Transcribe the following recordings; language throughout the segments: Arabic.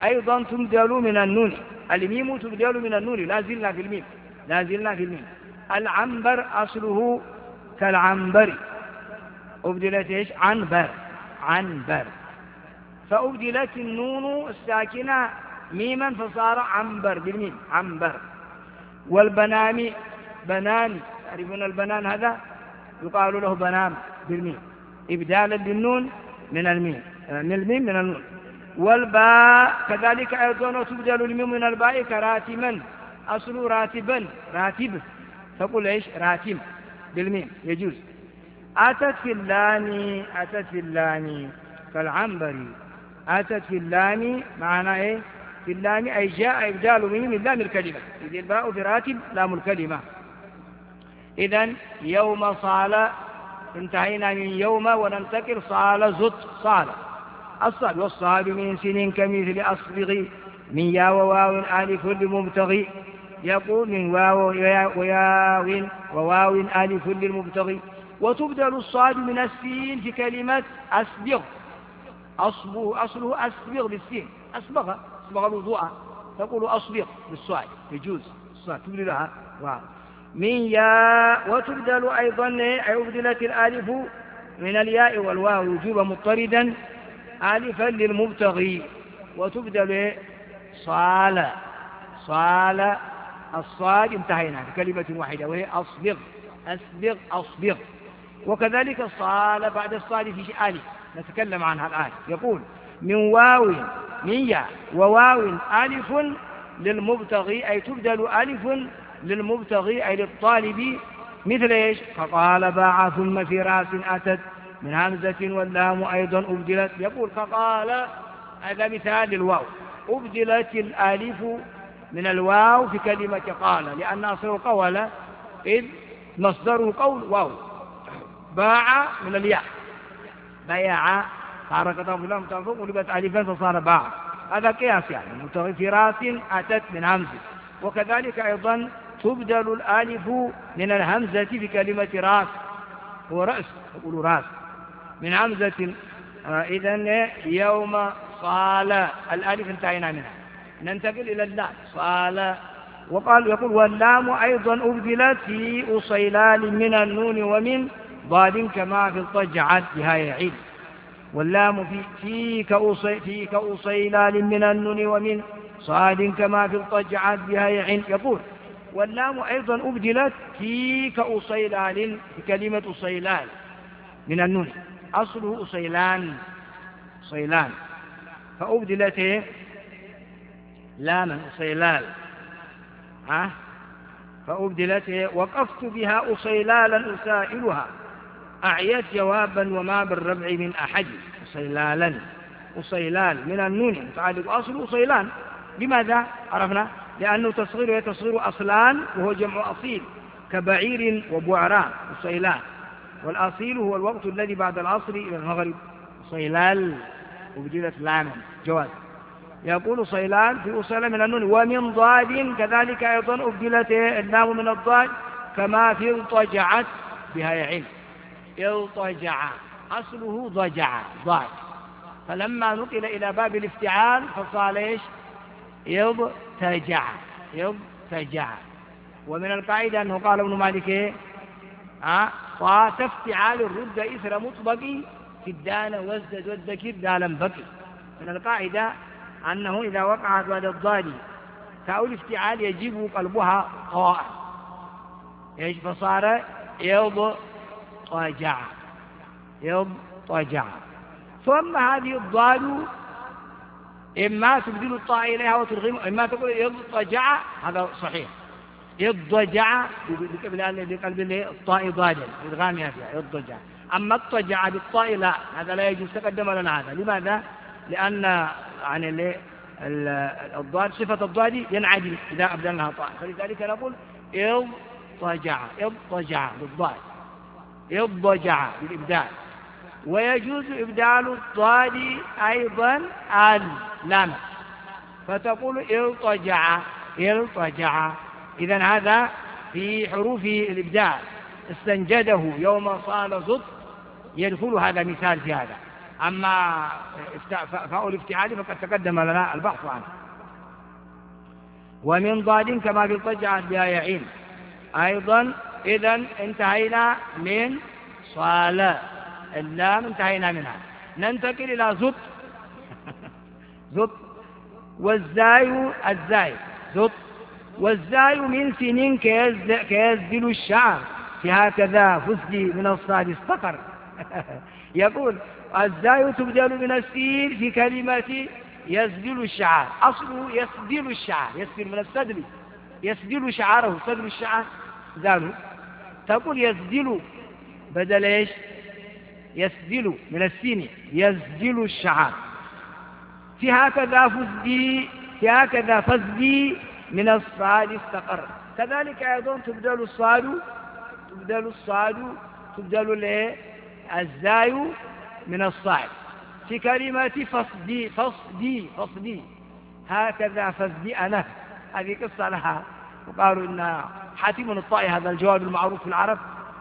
أيضا تبدل من النون، الميم تبدل من النون، لا زلنا في الميم، لا زلنا في الميم. العنبر أصله كالعنبر، أبدلت إيش؟ عنبر، عنبر، فأبدلت النون الساكنة ميما فصار عنبر بالميم، عنبر. والبنان، بنان، تعرفون البنان هذا يقال له بنان بالميم، إبدالا للنون من الميم، من الميم من النون. والباء كذلك أيضا تبدل الميم من الباء كراتما، أصل راتبا، راتب، تقول إيش؟ راتب بالميم يجوز. أتت في اللام، أتت في اللام كالعنبر، أتت في اللام معنى إيه؟ في اللام أي جاء إبدال ميم من لام الكلمة، إذ الباء في راتب لام الكلمة. إذن يوم صال، انتهينا من يوم وننتقل صال زط، صال الصاد، والصاد من سنين كمثل أصبغ، من يا وواو ألف للمبتغي، يقول من واو وياو وواو ألف للمبتغي. وتبدل الصاد من السين في كلمة أسبغ، أصله أسبغ بالسين، أسبغ، أسبغ الوضوء، تقول أصبغ بالصاد، يجوز الصاد تبدلها واو. من ياء، وتبدل أيضا أي أبدلت الألف من الياء والواو وجوبا مضطردا ألفا للمبتغي. وتبدل صال، صال الصاد، انتهينا في كلمة واحدة وهي أصبغ، أسبغ، أصبغ. وكذلك صال بعد الصاد في ألف نتكلم عنها الآن، يقول من واو، من ياء وواو ألف للمبتغي، أي تبدل ألف للمبتغي أي للطالب، مثل إيش؟ فقال باع ثم في راس أتت من همزة، واللام أيضا أبدلت، يقول فقال، هذا مثال للواو، أبدلت الألف من الواو في كلمة قال، لأن أصله قول، إذ مصدره قول واو. باع من الياء، بيع، حركة فلان تنفق ولبت ألفا فصار باع، هذا قياس يعني، مبتغي في راس أتت من همزة. وكذلك أيضا تبدل الألف من الهمزة في كلمة راس، هو رأس، يقول راس من همزة. إذن يوم صال الألف انتهينا منها، ننتقل إلى اللام صال. وقال يقول واللام أيضا أبدلت في أصيلال من النون ومن ضاد كما في الطجعت بها يعيد. واللام في كأصيلال من النون ومن صاد كما في الطجعت بها يعين، يقول واللام أيضا أبدلت في كأصيلال في كلمة أصيلال من النون، أصله أصيلان، صيلان، فأبدلت لاما أصيلال، فأبدلت وقفت بها أصيلالا أسائلها، أعيت جوابا وما بالربع من أحد، أصيلالا، أصيلال من النون متعلق أصل أصيلان. لماذا عرفنا؟ لأنه تصغير يتصغير أصلان وهو جمع أصيل كبعير وبعران، أصيلان، والأصيل هو الوقت الذي بعد العصر إلى المغرب، أصيلال أبدلت لاما جواز. يقول صيلان في أصيل من النون ومن ضاد كذلك أيضا أبدلت اللام من الضاد كما في اضطجعت بها يعين، اضطجع أصله ضجع ضاد، فلما نقل إلى باب الافتعال فصار إيش؟ يضطجع، يضطجع. ومن القاعدة أنه قال ابن مالك وتفتعال الرد إثر مطبقي في الدال وازدد والذكر دالا بقي. من القاعدة أنه إذا وقعت بعد الضاد تاء الافتعال يجب قلبها قاء، فصار يضطجع، يضطجع. ثم هذه الضاد إما تبدل الطاء إليها وترغم، إما تقول يضطجع، هذا صحيح، يضطجع بقلب الطاء ضادا إدغامها فيها يضطجع. أما اضطجع بالطاء لا، هذا لا يجوز، تقدم لنا هذا. لماذا؟ لأن يعني الضاد صفة الضاد ينعدم إذا أبدلناها طاء، فلذلك نقول يضطجع، يضطجع بالضاد، يضطجع بالإبدال. ويجوز إبدال الضاد أيضا اللام، فتقول يضطجع، يضطجع. إذن هذا في حروف الإبدال، استنجده يوم صال زط، يدخل هذا مثال في هذا. أما فاء الافتعال فقد تقدم لنا البحث عنه. ومن ضاد كما في الطجعة بها يعين أيضا. إذن انتهينا من صلاة، اللام انتهينا منها. ننتقل إلى زط. زط. والزاي الزاي زط. والزاي من سنين كيزدل الشعر، في هكذا فسدي من الصاد استقر. يقول الزاي تبدل من السين في كلمة يزدل الشعر، أصله يسدل الشعر، يسدل من السدل، يسدل شعره، سدل الشعر زاله. تقول يسدل بدل ايش؟ يسدل من السين، يسدل الشعر. في هكذا فسدي، في هكذا فسدي من الصاد استقر. كذلك أيضا تبدل الصاد، تبدل الصاد، تبدل الزاي من الصاد في كلمة فصدي، فصدي، فصدي. هكذا فصدي أنا، هذه قصة لها. وقالوا إن حاتم الطائي هذا الجواد المعروف في العرب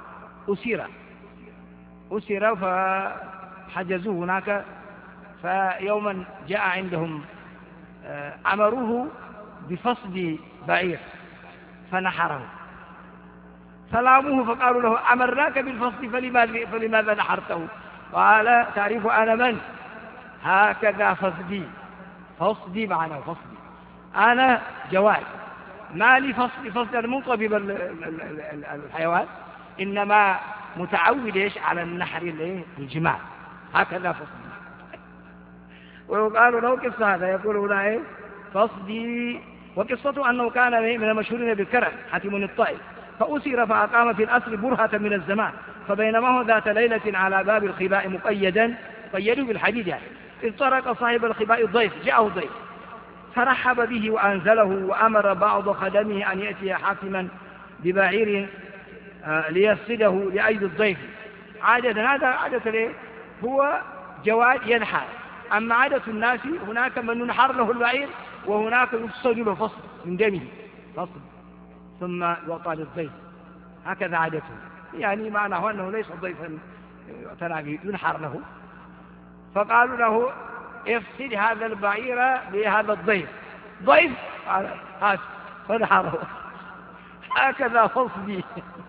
أسر فحجزوه هناك. فيوما جاء عندهم أمروه بفصد بعير فنحره، فلاموه فقالوا له أمرناك بالفصد فلماذا نحرته؟ قال تعرف أنا من؟ هكذا فصدي، فصدي معناه فصدي، أنا جواد، ما لي فصد منقبب الحيوان، إنما متعود إيش على النحر الجماع، هكذا فصدي. وقالوا له قصة هذا، يقولون إيه فصدي. وقصته أنه كان من المشهورين بالكرم حاتم الطائي، فأسر فأقام في الأسر برهة من الزمان. فبينما هو ذات ليلة على باب الخباء مقيدا، قيدوا بالحديد يعني، إذ طرق صاحب الخباء الضيف، جاءه الضيف فرحب به وأنزله، وأمر بعض خدمه أن يأتي حاكما ببعير ليفسده لأيدي الضيف. عادة هذا عادة ليه؟ هو جواد ينحر. أما عادة الناس هناك من ينحر له البعير، وهناك يفسد له فصل من دمه، فصل ثم يعطى للضيف، هكذا عادته. يعني معناه أنه ليس ضيفا ينحر له. فقالوا له افسد هذا البعير لهذا الضيف. ضيف قال هات، فنحره. هكذا فصدي.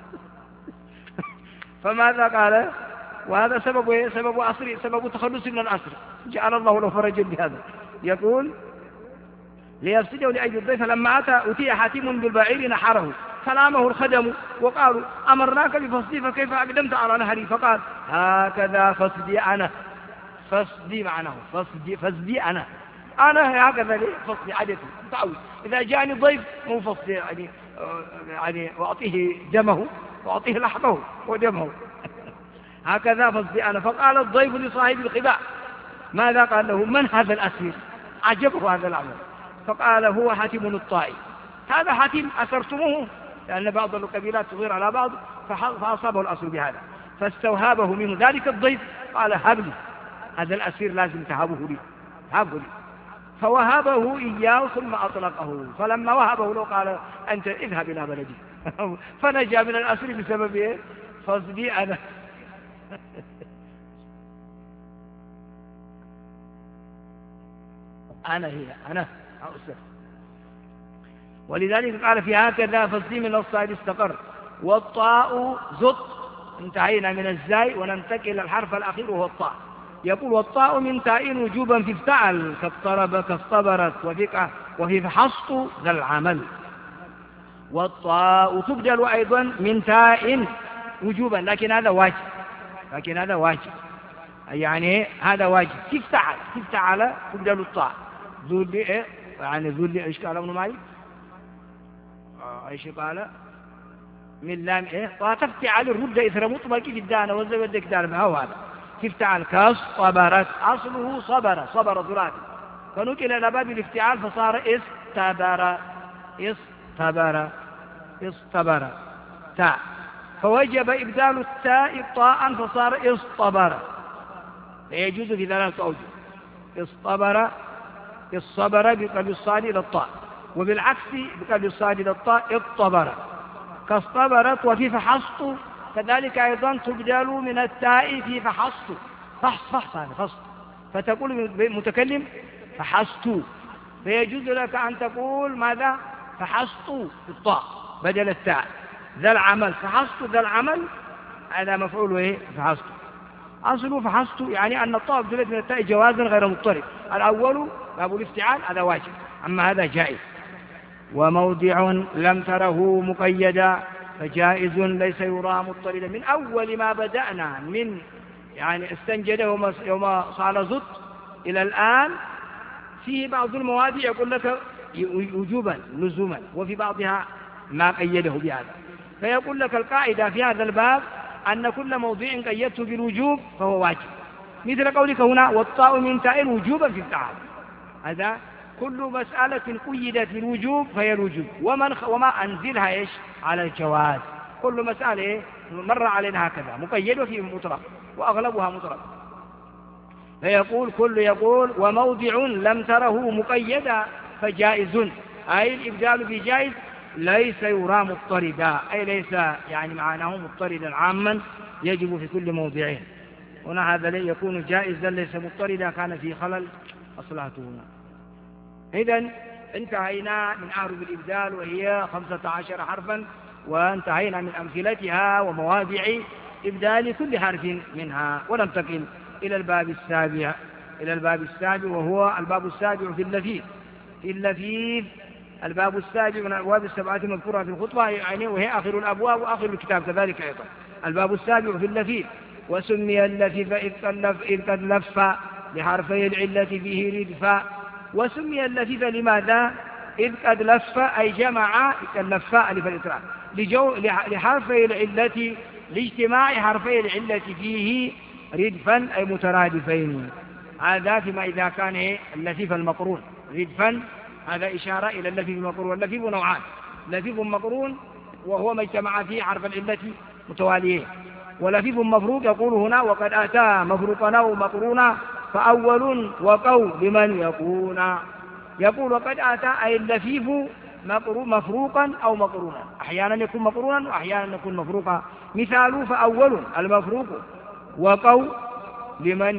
فماذا قال؟ وهذا سبب سبب أسر، سبب تخلص من الأسر، جعل الله له فرجا بهذا. يقول ليفسده لأجل الضيف. لما أتي حاتم بالبعير نحره، فلامه الخدم وقالوا أمرناك بفصدي فكيف أقدمت على نهري؟ فقال هكذا فصدي أنا، فصدي معناه فصدي أنا هكذا ليه فصدي عادتي متعود. إذا جاءني ضيف مو فصدي يعني وأعطيه دمه وأعطيه لحمه ودمه. هكذا فصدي أنا. فقال الضيف لصاحب الخباء ماذا؟ قال له من هذا الأسير؟ عجبه هذا العمل. فقال هو حاتم الطائي. هذا حاتم أسرتموه، لأن بعض القبيلات تغير على بعض، فأصابه الأسر بهذا، فاستوهبه منه ذلك الضيف. قال هب لي هذا الأسير، لازم تهبه لي، هبه لي. فوهبه إياه ثم أطلقه. فلما وهبه له قال أنت اذهب إلى بلدي. فنجا من الأسر بسبب إيه؟ فصدي أنا. أنا أؤسر. ولذلك قال في هكذا فصدي من الصاد استقر. والطاء زط، انتهينا من الزاي وننتقل إلى الحرف الأخير وهو الطاء. يقول والطاء من تاء وجوبا في افتعل، كاضطرب كاصطبرت وفي فحصت ذا العمل. والطاء تبدل أيضا من تاء وجوبا، لكن هذا واجب، يعني هذا واجب. تفتعل تبدل الطاء. ذو اللي يعني ذو اللي ايش قال ابن مالك؟ ايش قال؟ من لام طاء تفتعل الرد إثر مطلق في الدانة والزبد كدار، ما هو هذا. تفتعل كاصطبرت، أصله صبر ثلاثي، فنقل إلى باب الافتعال فصار استبر تاء، فوجب إبدال التاء طاء فصار اصطبر. فيجوز في ثلاثة أوجه: الصبر بقلب الصاد إلى الطاء، وبالعكس بقلب الصاد إلى الطاء اضطبر. كاصطبرت. وفي فحصت كذلك أيضا تبدل من التاء في فحصت، فحص هذا فصل. فتقول متكلم فحصت، فيجوز لك أن تقول ماذا؟ فحصت بالطاء بدل التاء. ذا العمل، فحصت ذا العمل، هذا مفعول إيه؟ فحصت. أصله فحصت يعني أن الطاء بدلت من التاء جوازا غير مضطرب. الأول باب الافتعال هذا واجب، أما هذا جائز. وموضع لم تره مقيدا فجائز ليس يرى مضطردا. من أول ما بدأنا من يعني استنجد يوم صال زط إلى الآن فيه بعض المواضع يقول لك وجوبا لزوما، وفي بعضها ما قيده بهذا. فيقول لك القاعدة في هذا الباب أن كل موضع قيدته بالوجوب فهو واجب، مثل قولك هنا والطاء من تاء وجوبا في التعارض. هذا كل مسألة قيدت بالوجوب فهي الوجوب، وما أنزلها إيش على الجواز. كل مسألة مر علينا هكذا مقيد وفي مطلق، وأغلبها مطلق. فيقول كل يقول وموضع لم تره مقيدا فجائز، أي الإبدال في جائز ليس يرى مضطردا، أي ليس يعني معناه مضطردا عاما يجب في كل موضع. هنا هذا يكون جائزا ليس مضطردا كان في خلل أصلحته هنا. إذن انتهينا من أعرف الإبدال وهي 15 حرفا، وانتهينا من أمثلتها ومواضع إبدال كل حرف منها، وننتقل إلى الباب السابع وهو الباب السابع في اللفيف. الباب السابع من الأبواب السبعة المذكورة في الخطبة يعني، وهي آخر الأبواب وآخر الكتاب كذلك أيضا. الباب السابع في اللفيف. وسمي اللفيف إذ قد لف لحرفي العلة فيه ردفا. وسمي اللفيف لماذا؟ إذ قد لف أي جمع اللفاء ألف الإطلاق لحرفي العلة، لاجتماع حرفي العلة فيه ردفا أي مترادفين. هذا فيما إذا كان اللفيف المقرون ردفا، هذا إشارة إلى اللفيف المقرون. واللفيف نوعان: لفيف مقرون وهو ما اجتمع فيه حرف العلة متواليين، ولفيف مفروق يقول هنا وقد أتى مفروقا أو مقرونا فأول وقول لمن يكون. يقول وقد أتى أي اللفيف مفروقا أو مقرونا، أحيانا يكون مقرونا وأحيانا يكون مفروقا. مثال فأول المفروق وقول لمن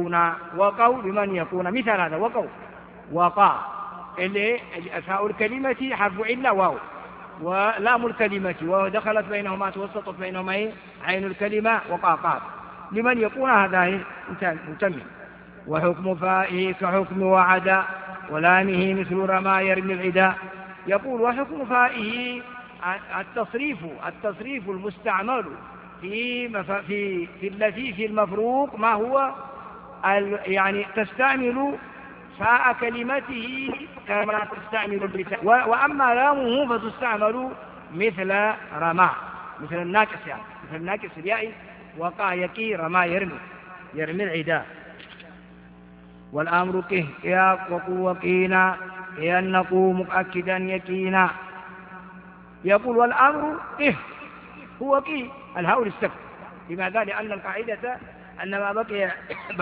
يكون. مثال هذا وقول وقع اللي أثاء الكلمة حرف علة واو، ولام الكلمة ودخلت بينهما توسطت بينهما عين الكلمة وقع قاف. لمن يكون هذا متمم. وحكم فائه كحكم وعدا ولامه مثل رمى يرمي العدا. يقول وحكم فائه التصريف المستعمل في اللفيف المفروق ما هو يعني تستعمل فاء كلمته كما تستعمل اللسان، وأما لامه فتستعمل مثل رمى، مثل الناقص يعني مثل الناقص الياء وقع يكي رمى يرمي العدا. والأمر كه يا وقو وقينا ينقو مؤكدا يكينا. يقول والأمر كه هو كي الهاء للسكت. لماذا؟ لأن القاعدة أن ما بقي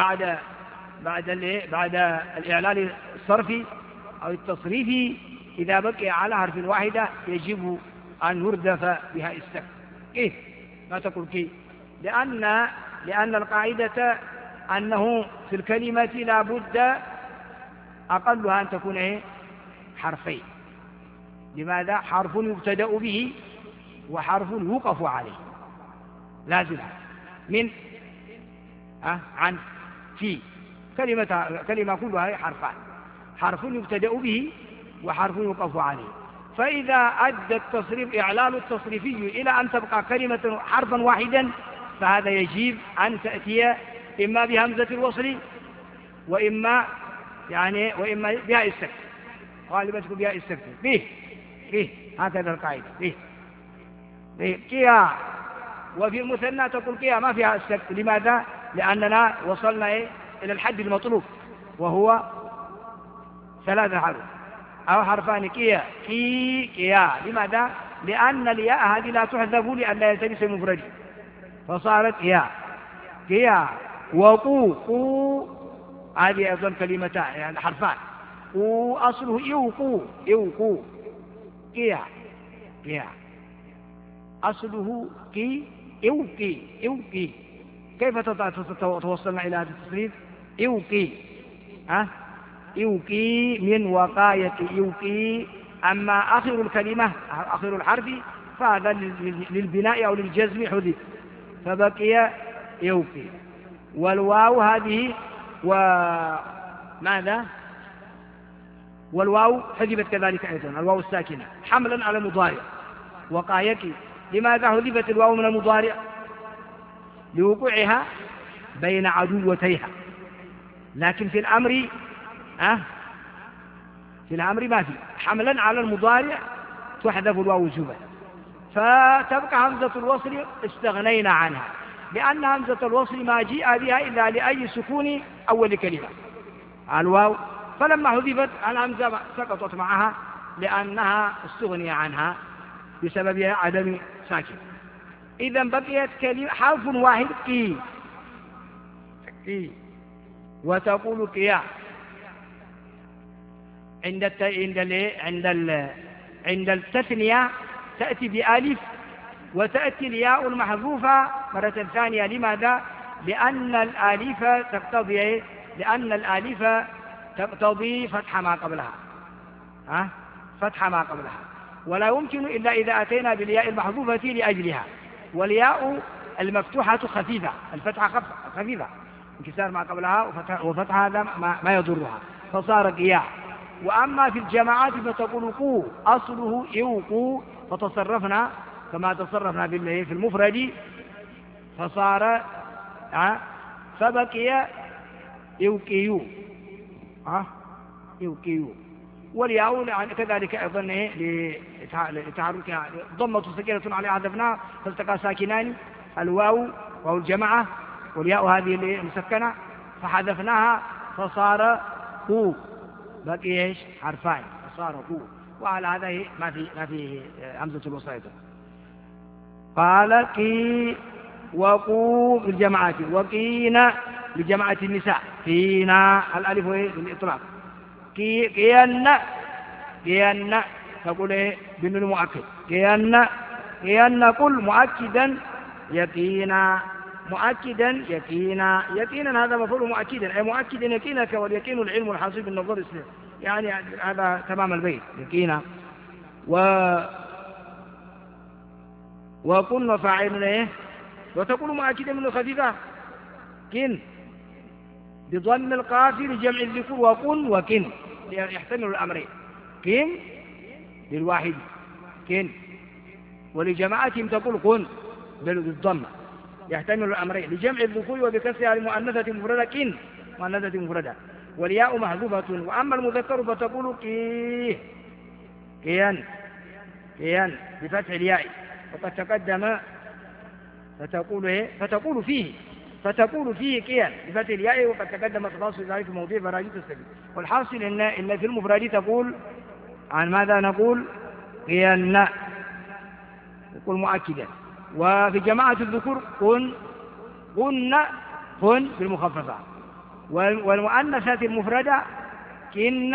بعد الإعلال الصرفي أو التصريفي إذا بقي على حرف واحدة يجب أن يردف بها السكت. كيف؟ ما تقول كي؟ لأن القاعدة أنه في الكلمة لا بد أقلها أن تكون حرفين. لماذا؟ حرف يبتدأ به وحرف يوقف عليه لازم من عن في كلمة كلها حرفان، حرف يبتدأ به وحرف يوقف عليه. فإذا أدى التصريف إعلال التصريفي إلى أن تبقى كلمة حرفا واحدا فهذا يجب أن تأتي إما بهمزة الوصل وإما بها السكت، غالبا تكون بها السكت به هكذا القاعدة به كيا. وفي المثنى تقول كيا ما فيها السكت. لماذا؟ لأننا وصلنا إلى الحد المطلوب وهو 3 حروف أو حرفان كيا كيا. لماذا؟ لأن الياء هذه لا تحذف لأن لا يلتبس مفرد، فصارت كيا وقو هذه أيضا كلمتان يعني حرفان. أصله يوقو كيا أصله كي يوقي كيف توصلنا إلى هذا التصريف؟ يوقي، يوقي من وقاية يوقي. أما آخر الكلمة آخر الحرف فهذا للبناء أو للجزم حذف فبقي يوقي. والواو هذه وماذا؟ والواو حذفت كذلك أيضا، الواو الساكنة حملا على المضارع وقاية. لماذا حذفت الواو من المضارع؟ لوقوعها بين عدوتيها، لكن في الأمر في الأمر ما في، حملا على المضارع تحذف الواو وجوبا. فتبقى همزة الوصل استغنينا عنها، لأن همزة الوصل ما جاء بها إلا لأي سكون أول كلمة الواو، فلما حذفت الهمزة سقطت معها لأنها استغني عنها بسبب عدم ساكن. إذا بقيت كلمة حرف واحد كي، وتقول كيا. عند التثنية تأتي بألف وتأتي الياء المحذوفة مرة ثانية. لماذا؟ لأن الألف تقتضي فتح ما قبلها، فتح ما قبلها، ولا يمكن إلا إذا أتينا بالياء المحذوفة لأجلها. والياء المفتوحة خفيفة، الفتحة خفيفة، انكسار ما قبلها وفتح هذا ما يضرها فصار قياء. وأما في الجماعات فتقول قو، أصله يوقو، فتصرفنا كما تصرفنا في المفرد فصار فبقي يوقيو، يوقيو. والياء كذلك أيضا لتحركها ضمة سكينة عليها حذفناها فالتقى ساكنان، الواو واو الجماعة والياء هذه المسكنة فحذفناها فصار قو، بقي ايش؟ حرفان فصار قو. وعلى هذا ما في همزة الوصل. قال كي وقو بالجماعة، وقينا لجماعة النساء، قينا الألف للإطلاق. قينا تقول ايه بالنون المؤكد، قينا قل مؤكدا يقينا، مؤكدا يقينا. يقينا هذا مفعول مؤكدا، أي مؤكدا يقينك، واليقين العلم الحاصل بالنظر السليم، يعني هذا تمام البيت يقينا. وكن وفاعل ايه، وتقول مؤكدا من الخفيفة كن بضم القاف لجمع الذكور، وكن وكن يحتمل الأمرين، كن للواحد كن، ولجماعتهم تقول كن بالضمة يحتمل الأمرين لجمع الذكور وبكسرها المؤنثة مفردة كن مؤنثة مفردة، والياء محذوفة. وأما المذكر فتقول كيان بفتح الياء، وقد تقدم فتقول فيه كيان بفتح الياء، وقد تقدم تفاصيل ذلك في موضوع براجيت السبيل. والحاصل إن في المفرد تقول عن ماذا نقول؟ كيان يقول مؤكدا. وفي جماعة الذكور كن بالمخففة، والمؤنثات المفردة كن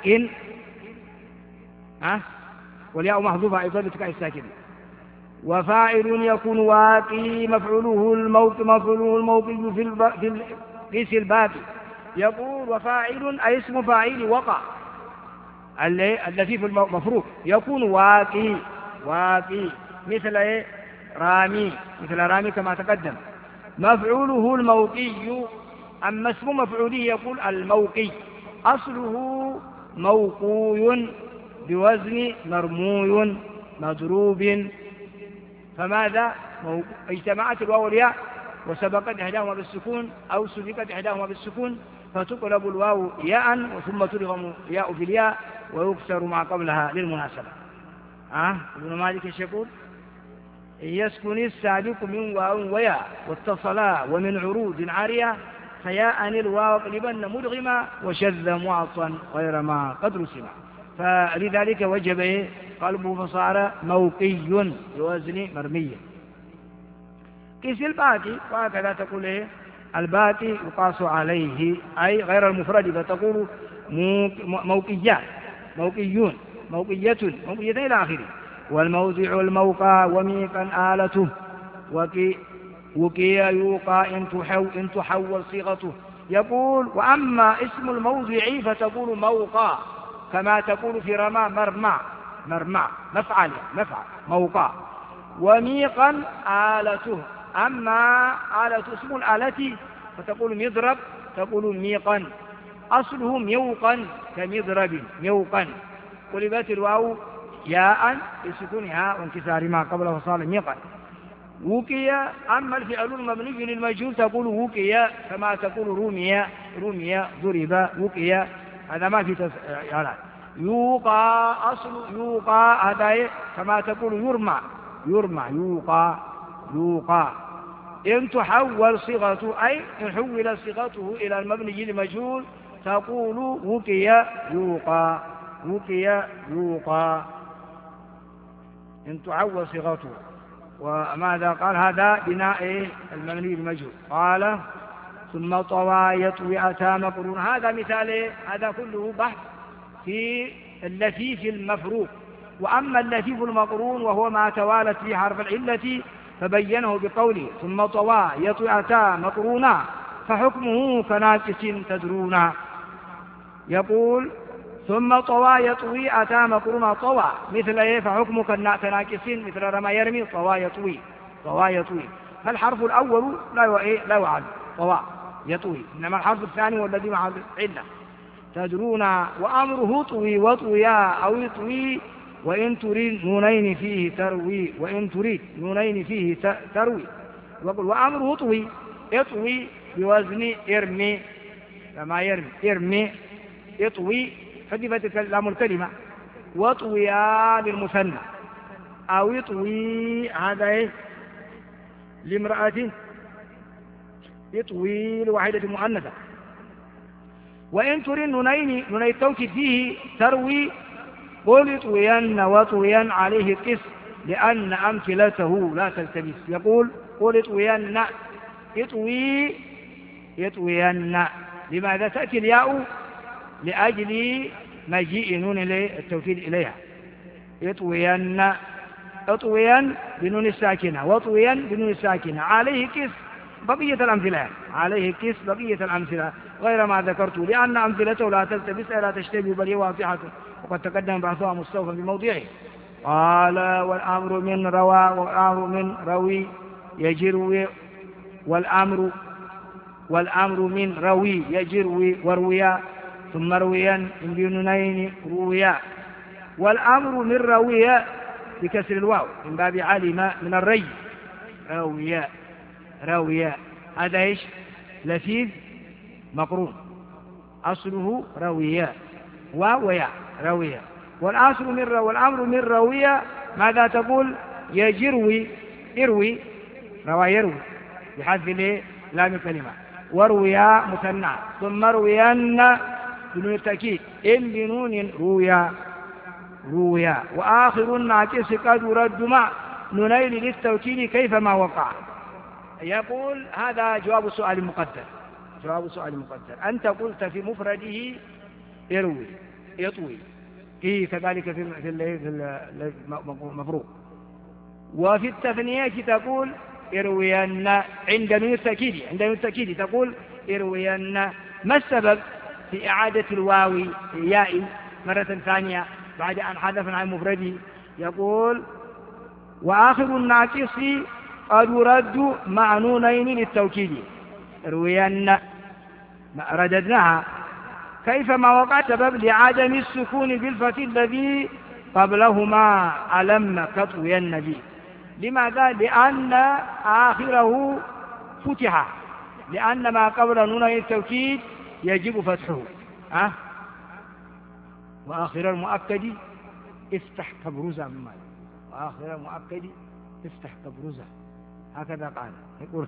والياء محذوفة أيضا بتقع الساكن. وفاعل يكون واقي مفعوله الموقي في الباقي. يقول وفاعل أي اسم فاعل وقع الذي في المفروض يكون واقي مثل رامي كما تقدم. مفعوله الموقي، أما اسم مفعوله يقول الموقي، أصله موقوي بوزن مرموي مضروب. فماذا؟ اجتمعت الواو والياء وسبقت إحداهما بالسكون أو سبقت إحداهما بالسكون، فتقلب الواو ياء ثم تلغم ياء في الياء ويكسر ما قبلها للمناسبة. ابن مالك يقول يسكن السابق من واو وياء واتصلا ومن عروض عارية، فياء الواو اقلبن مدغما وشذ معطا غير ما قد رسم. فلذلك وجب قلبه فصار موقي بوزن مرمي. قيس الباقي، وهكذا تقول الباقي يقاس عليه أي غير المفرد، فتقول موقيون موقية إلى آخره. والموضع الموقع وميقا آلته وقي يوقى إن تحول صيغته. يقول وأما اسم الموضع فتقول موقع، كما تقول في رمى مرمع مفعل موقع. وميقا آلته، أما آلة اسم الآلة فتقول مضرب، تقول ميقا. أصله ميوقا كمضرب ميوقا، قلبت الواو ياء بسكونها وانكسار ما قبله فصار ميقا. وقي، أما الفعل المبني للمجهول تقول وقي، كما تقول رمي ضرب وقي، هذا ما في يوقى، أصل يوقى هذا كما تقول يرمى يوقى. إن تحول صيغته أي إن حول صيغته إلى المبني للمجهول تقول وقي يوقى إن تحول صيغته. وماذا قال؟ هذا بناء المبني للمجهول. قال ثم طوى يطوي أتى مقرون. هذا مثال، هذا كله بحث في اللفيف المفروق. وأما اللفيف المقرون وهو ما توالت فيه حرف العلة فبينه بقوله ثم طوى يطوي أتى مقرونا فحكمه كناقص تدرونا. يقول ثم طوى يطوي أتى مقرونا، طوى مثل إيه؟ فحكمه كناقص، مثل رمى يرمي طوى يطوي. فالحرف الأول لا يعد طوى يطوي، إنما الحرف الثاني والذي مع علة تدرونا. وأمره طوي وطويا أو يطوي، وإن تريد نونين فيه تروي. وقل وأمره طوي يطوي بوزن ارمي، كما يرمي يطوي حذفت لام الكلمة. وطويا للمثنى، أو يطوي هذا لامرأة، يطوي لواحدة مؤنثة. وإن تريد نونين التوكيد فيه تروي، قل يطوين وطويا عليه قس لأن أمثلته لا تلتبس. يقول قل يطوين لماذا تأتي الياء؟ لأجل مجيء نون التوكيد إليها. يطوين بنون الساكنة وطويا بنون الساكنة، عليه قس بقية الأمثلة غير ما ذكرت، لأن أمثلته لا تلتبس لا تشتبه بل هي واضحة، وقد تقدم بحثها مستوفى في موضعه. قال والأمر من روى والأمر من روي يجروي، والأمر من روي يجروي ورويا، ثم رويا بنونين رويا. والأمر من رويا بكسر الواو من باب علم من الري رويا. هذا ايش؟ لفيف مقرون، أصله رويا ويا رويا. والأمر من رويا ماذا تقول؟ يجروي روى يروي بحذف لام الكلمة، ورويا مثنى. ثم رويان بنون التأكيد إن بنون رويا. وآخر الناقص قد يرد مع نونين للتوكيد كيفما وقع. يقول هذا جواب سؤال مقدر. أنت قلت في مفرده يطوي فيه كذلك في المفروض. وفي التثنية تقول إروين عند نون التأكيد تقول إروين. ما السبب في إعادة الواو ياء مرة ثانية بعد أن حذفنا عن مفرده؟ يقول وآخر الناقص قد يرد مع نونين للتوكيد. إروين رددناها كيفما وقع، سبب لعدم السكون بالفتح الذي قبلهما ألم كطوي النبي. لماذا؟ لأن آخره فتح، لأن ما قبل نونين التوكيد يجب فتحه. وآخر المؤكد افتح كبرزة من مال، وآخر المؤكد افتح كبرزة، هكذا قال. يقول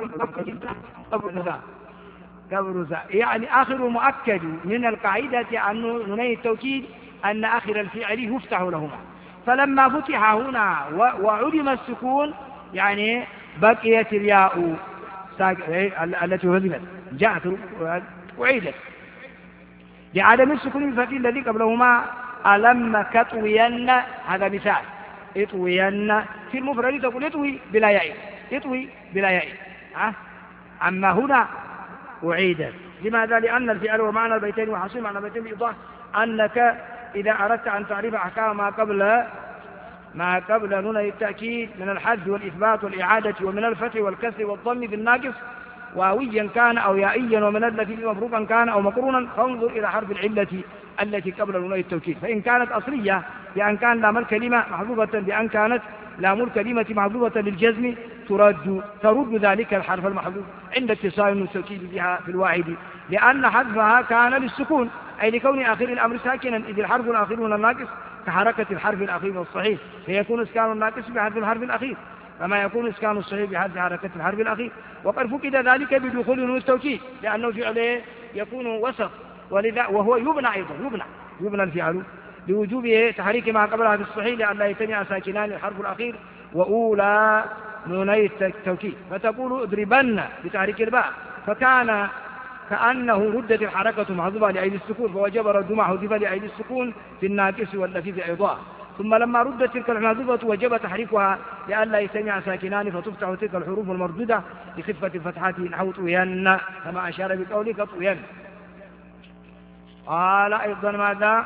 كبرزة يعني آخر مؤكد من القاعدة أن نوني التوكيد أن آخر الفعل يفتح لهما. فلما فتح هنا وعدم السكون يعني بقيت الياء التي هذبت جاءت وعيدت لعدم السكون بالفتح الذي قبلهما. ألم كطوين، هذا مثال. اطوين في المفرد تقول اطوي بلا ياء، اطوي بلا ياء. أما هنا أعيدت. لماذا؟ لأن الفعل ومعنى البيتين وحصيل معنى البيتين بإيضاح أنك إذا أردت أن تعرف أحكام ما قبل نون التأكيد من الحذف والإثبات والإعادة ومن الفتح والكسر والضم بالناقص واويا كان أو يائيا ومن الذي مفروقا كان أو مقرونا، فانظر إلى حرف العلة التي قبل نون التوكيد، فإن كانت أصلية بأن كان لام الكلمة محذوفة بأن كانت لام الكلمة محذوفة للجزم ترد ذلك الحرف المحذوف عند اتصال نون التوكيد بها في الواحد، لأن حذفها كان للسكون أي لكون آخر الأمر ساكنا، إذ الحرف الأخير من الناقص كحركة الحرف الأخير والصحيح، فيكون إسكان الناقص بحذف الحرف الأخير كما يكون إسكان الصحيح بحذف حركة الحرف الأخير. وقد فقد ذلك بدخول نون التوكيد لأنه فعله يكون وسط، ولذا وهو يبنى أيضا يبنى الفعل لوجوب تحريك ما قبلها في الصحيح لأن لا يجتمع ساكنان الحرف الأخير وأولى نوني التوكيد، فتقول اضربن بتحريك الباء، فكان كأنه ردت الحركة محذوفة لأيدي السكون فوجب رد ما حذف لأيدي السكون في الناقص واللفيف أيضا، ثم لما ردت تلك المحذوفة وجب تحريكها لئلا يجتمع ساكنان فتفتح تلك الحروف المردودة بخفة الفتحات نحو طوين كما أشار بقولك طوين. قال أيضا ماذا؟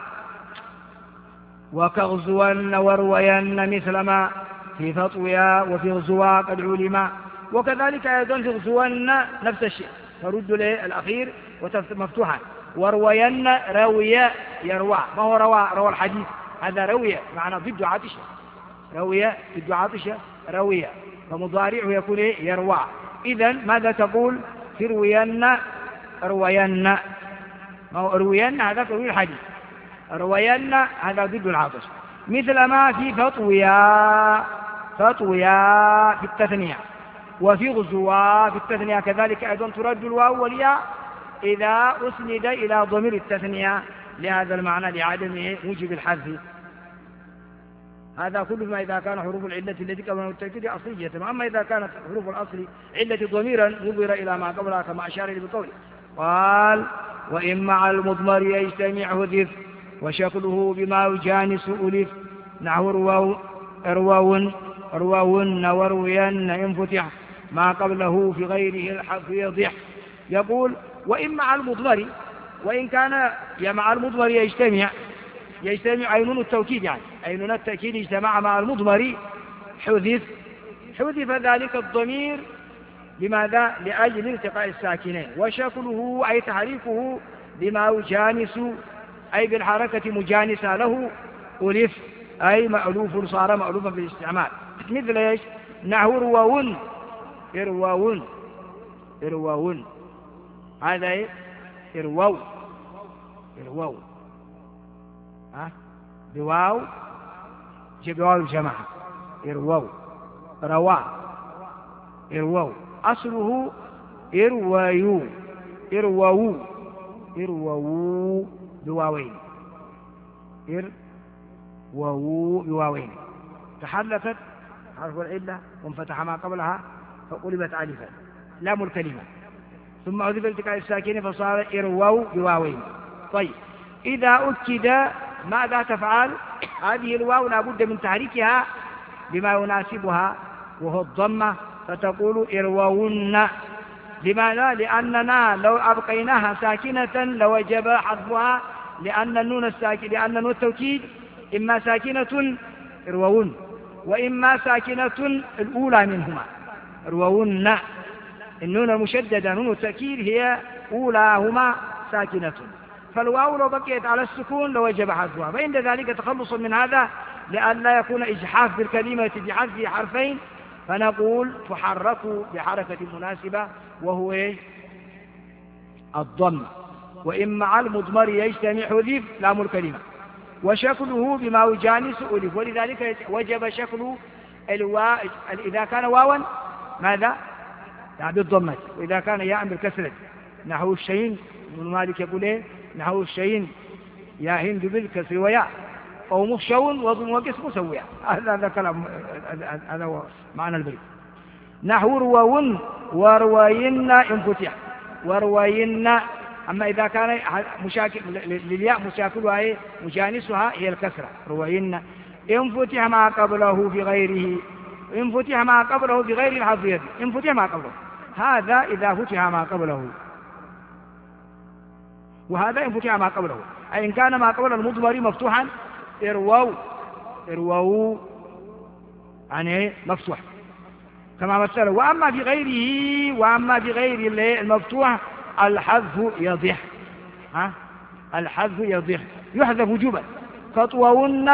وكغزون وروين مثل ما في فطويا وفي غزوا قد علما، وكذلك أيضا في غزون نفس الشيء فرد الأخير مفتوحا، وروين روي يروى، ما هو روى الحديث، هذا روي معنى ضد عطشة، روي ضد عطشة روي، فمضارعه يكون يروى. إذن ماذا تقول في روين ما هو روين هذا تروي الحديث، روين هذا ضد العطش، مثل ما في فطويا في التثنية، وفي غزوا في التثنية كذلك أيضا ترد الواو والياء إذا أسند إلى ضمير التثنية لهذا المعنى لعدم موجب الحذف. هذا كل ما إذا كان حروف العلة التي قبلها التأكيد أصلية، أما إذا كانت حروف الأصل علة ضميرا نظر إلى ما قبلها كما أشار إليه بقوله قال وإن مع المضمر يجتمع حذف وشكله بما يجانس ألف نحو روون وروين إن فتح ما قبله في غيره الحرف يضح. يقول وإن مع المضمر، وإن كان مع المضمر يجتمع أي نون التوكيد، يعني أي نون التأكيد اجتمع مع المضمر حذف ذلك الضمير لماذا؟ لأجل التقاء الساكنين، وشكله أي تحريكه بما يجانس أي بالحركة مجانسة له ألف أي مألوف صار مألوفا بالاستعمال، مثل ايش؟ نحو إرواون هذا ايه؟ إرواو بواو بواو الجماعة إرواو إرواو أصله إرواو بواوين بواوين تحركت حرف العلة وانفتح ما قبلها فقلبت ألفا لام الكلمة ثم أضيف التقاء الساكن فصار إرواو بواوين. طيب إذا أكد ماذا تفعل؟ هذه الواو لا بد من تحريكها بما يناسبها وهو الضمة، فتقول إرواون. لماذا؟ لأننا لو أبقيناها ساكنة لوجب حذفها، لأن النون التوكيد إما ساكنة إرواون وإما ساكنة الأولى منهما إرواون. النون المشددة نون التأكيد هي أولاهما ساكنة، فالواو لو بقيت على السكون لوجب حذفها، فعند ذلك تخلص من هذا لأن لا يكون إجحاف بالكلمة بحذف حرفين، فنقول تحرك بحركة مناسبة وهو الضم. وإن مع المضمر يجتمع حذف لام الكلمة وشكله بما يجانس ألف، ولذلك وجب شكل الواو إذا كان واوا ماذا؟ بالضمة، وإذا كان ياء بالكسرة نحو الشين، ابن مالك يقول ايه؟ نحو الشين يا هند بالكسر وياء أو مخشون وضم وقس مسوية، هذا كلام، هذا هو معنى البيت. نحو روون وروين إن فتح وروين، أما إذا كان مشاكل للياء مشاكلها مجانسها هي الكسرة روين إن فتح ما قبله في غيره إن فتح ما قبله بغير الحرف يزيد، إن فتح ما قبله، هذا إذا فتح ما قبله، وهذا إن فتح ما قبله، أي إن كان ما قبل المضمر مفتوحا إرووا يعني مفتوح كما مثله. وأما بغير المفتوح الحذف يضح، الحذف يضح يحذف وجوبا، كطوون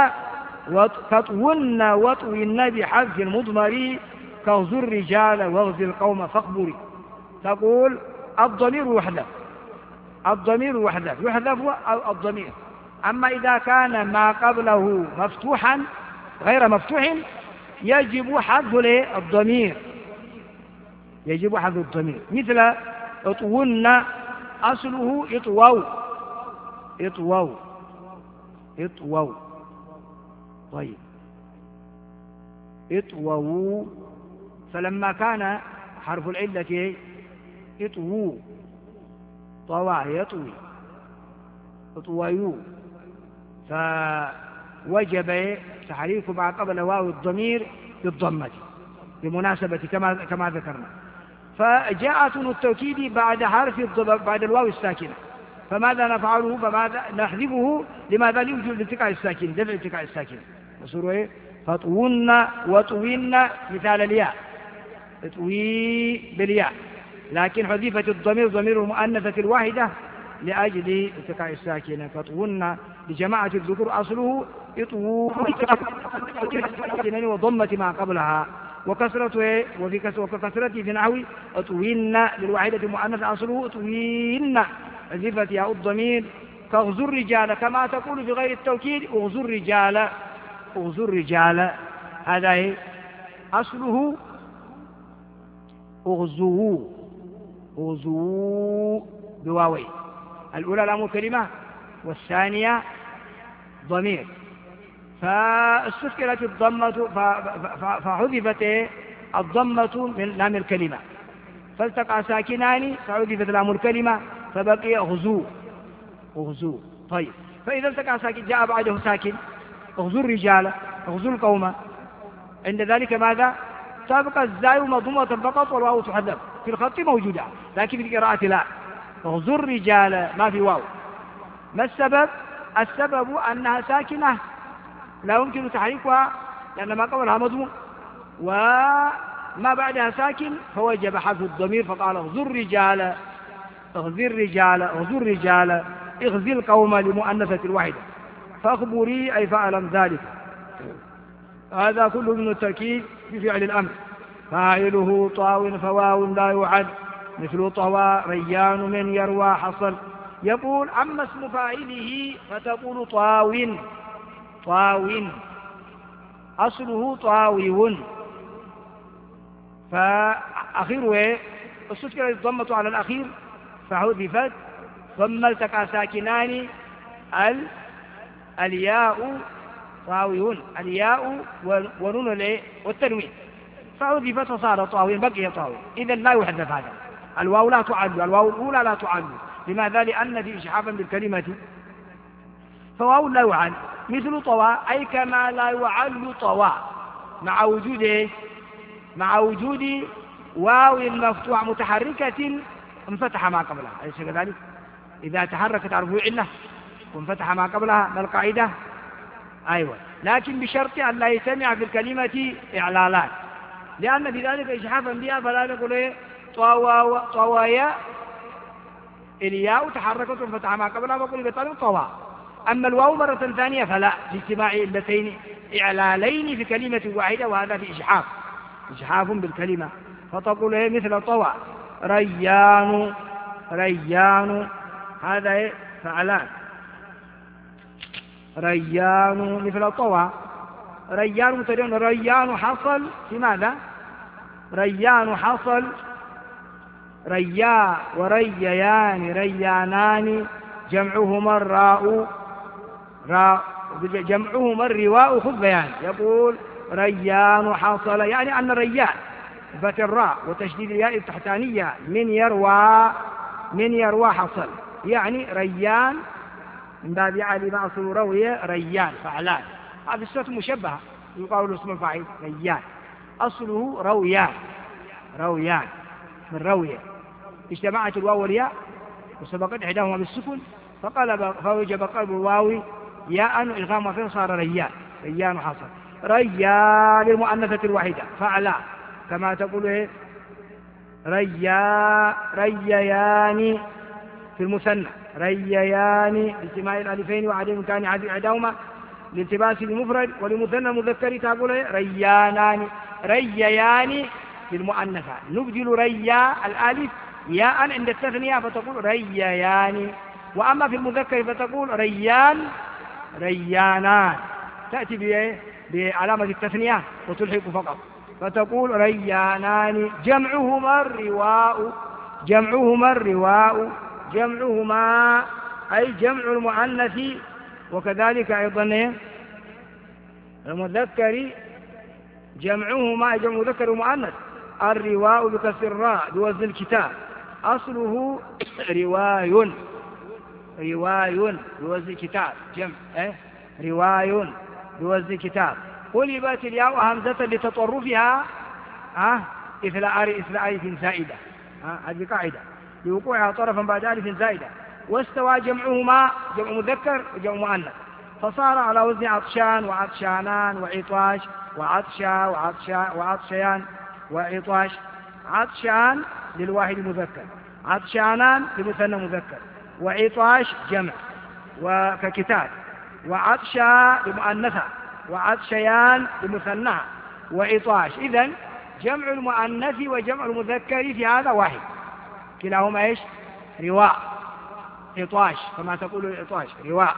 وطوين بحذف المضمر كغزو الرجال واغزي القوم فاخبري. تقول الضمير يحذف الضمير. أما إذا كان ما قبله مفتوحا غير مفتوح يجب حذف الضمير، مثل اطوون أصله اطووا طيب اطووا، فلما كان حرف العلة اطووا طوى يطوي اطويوا، فوجب تحريك ما قبل واو الضمير بالضمة بمناسبة كما ذكرنا. فجاءت التوكيد بعد الواو الساكنة، فماذا نفعله؟ فماذا نحذفه؟ لماذا؟ لوجود التقاء الساكن، دفع التقاء الساكن. وصوروا فطوون وطوين مثال الياء، اطوي بالياء، لكن حذفت الضمير ضمير المؤنثة الواحدة لأجل التقاء الساكنة. فطوون لجماعة الذكور أصله اطووا وضمة ما قبلها، وكسرته وكسرته في نحو اطوين للواحدة المؤنثة أصله اطوين حذفت ياء الضمير، كاغزو الرجال كما تقول في غير التوكيد اغزو الرجال، هذا هي أصله اغزوه بواوين، الأولى لام كلمة والثانية ضمير، فاستذكرت الضمة فحذفت الضمة من لام الكلمة، فالتقى ساكنان فحذفت لام الكلمة فبقي اغزو. طيب فإذا التقى ساكن جاء بعده ساكن اغزو الرجال اغزو القوم، عند ذلك ماذا؟ تبقى الزاي مضمومة فقط والواو تحذف، في الخط موجودة لكن في القراءة لا، اغزو الرجال ما في واو. ما السبب؟ السبب أنها ساكنة لا يمكن تحريكها لأن ما قبلها مضموم وما بعدها ساكن، فوجب حذف الضمير، فقال اغزو الرجال اغزي القوم لمؤنثة الواحدة فاخبري أي فعلا ذلك. هذا كله من التركيب بفعل الأمر. فاعله طاو فواو لا يعد، مثل طوى ريان من يروى حصل. يقول أما اسم فاعله فتقول طاو أصله طاوي، فأخيره استذكر الضمة على الأخير فحذفت، ثم التقى ساكنان الياء طاوي، الياء ونون والتنوين، فحذفت فصار طاوي بقي طاوي. إذن لا يحذف هذا، الواو لا تعد، الواو الأولى لا تعد. لماذا؟ لأن في إشحافا بالكلمة فواو لا يعد، مثل طوى أي كما لا يعد طوى مع وجود واو مفتوح متحركة انفتح ما قبلها، أليس كذلك؟ إذا تحركت حرف علة وانفتح ما قبلها ما القاعدة؟ أيوة، لكن بشرط أن لا يجتمع في الكلمة إعلالات، لأن في ذلك إشحافا بها فلا نقول طوايا الياء تحركت وانفتح ما قبلها فقل بطل طوى. أما الواو مرة ثانية فلا، لاجتماع علتين إعلالين في كلمة واحدة، وهذا في إشحاف بالكلمة، فتقول مثل طوى ريان هذا فعلان، ريان مثل طوى ريان مترين، ريان حصل في ماذا؟ ريان حصل ريا وريان ريانان جمعهما الراء جمعهما الرواء خذ بيان. يقول ريان حصل يعني أن ريان فتح الراء وتشديد الياء التحتانية من يروى حصل، يعني ريان من باب علم أصل روية ريان فعلان، هذه الصفة مشبهة يقال اسم الفاعل ريان. أصله رويان، رويان من روية، اجتمعت الواو والياء وسبقت إحداهما بالسكن فوجب قلب الواو ياء إلغام فيه صار ريان، ريان حصل. ريان للمؤنثة الوحيدة فعلا، كما تقول إيه ريان في المثنى، ريان لاجتماع الألفين وعدم كان إحداهما لالتباس المفرد، ولمثنى المذكر تقول إيه ريانان، ريان للمؤنثة نبدل ريا الألف ياء عند التثنية فتقول ريان، وأما في المذكر فتقول ريان ريانان، تأتي بعلامة التثنية وتلحق فقط فتقول ريانان. جمعهما الرواء، جمعهما الرواء، جمعهما أي جمع المؤنث، وكذلك أيضا المذكر جمعهما جمع مذكر ومؤنث. الرواء بكسر الراء بوزن الكتاب، أصله رواي، رواي بوزن كتاب جمع رواي بوزن كتاب. قلبت الياء همزة لتطرفها إثل ألف زائدة، هذه قاعدة لوقوعها طرفا بعد ألف زائدة. واستوى جمعهما جمع مذكر وجمع مؤنث، فصار على وزن عطشان وعطشانان وعطاش وعطشا وعطشيان وعطاش. عطشان للواحد مذكر، عطشانان لمثنى مذكر، وعطاش جمع وككتاب، وعطشا لمؤنثة، وعطشيان لمثنى، وعطاش. إذن جمع المؤنث وجمع المذكر في هذا واحد، كلاهما ايش؟ رواء، عطاش كما تقول العطاش رواء.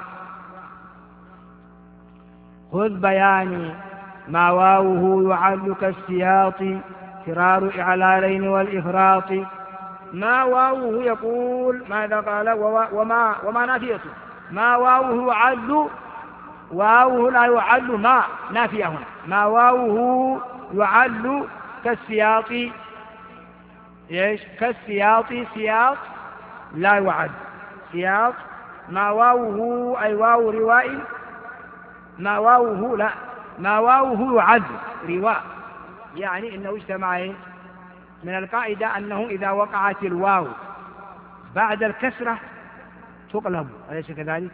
خذ بياني ما واوه يعل كالسياط فرار إعلالين والإفراط. ما واوه يقول ماذا قال؟ وما نافيته، ما واوه يعل، واوه لا يعل، ما نافية هنا، ما واوه يعل كالسياط، ايش؟ كالسياط، سياط لا يعد، سياط. ما واوه أي واو رواء، ما واوه لا، ما واوه يعد رواء، يعني إنه اجتمع. من القاعدة أنه إذا وقعت الواو بعد الكسرة تقلب، أليس كذلك؟